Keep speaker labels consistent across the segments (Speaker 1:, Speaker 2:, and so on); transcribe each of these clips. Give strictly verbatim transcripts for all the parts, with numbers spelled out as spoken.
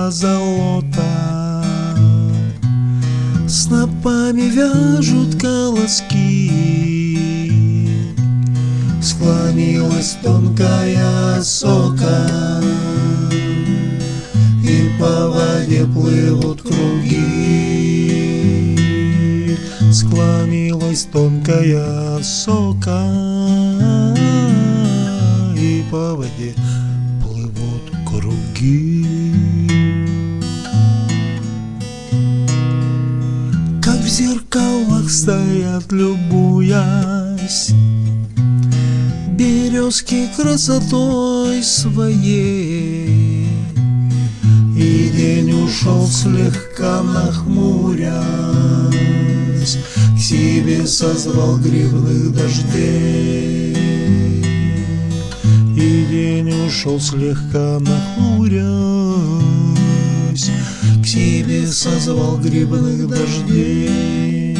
Speaker 1: позолота, снопами вяжут колоски. Склонилась тонкая сока, и по воде плывут круги. Склонилась тонкая сока, и по воде плывут круги. Как в зеркалах стоят, любуясь, березки красотой своей. И день ушел, слегка нахмурясь, к себе созвал грибных дождей. И день ушел, слегка нахмурясь, к себе созвал грибных дождей.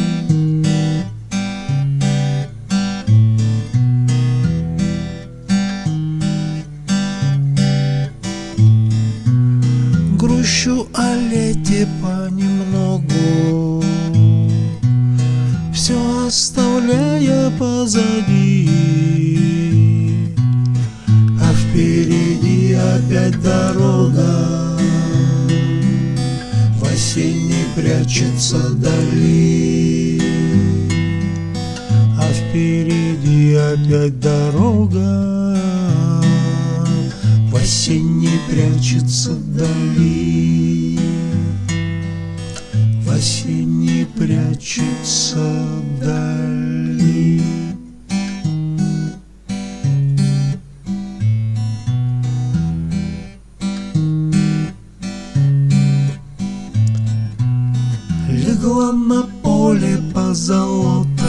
Speaker 1: Грущу о лете понемногу, все оставляя позади, а впереди опять дорога в осенней прячется вдали. А впереди опять дорога в осенней прячется вдали. В осенней прячется вдали. Легла на поле позолота,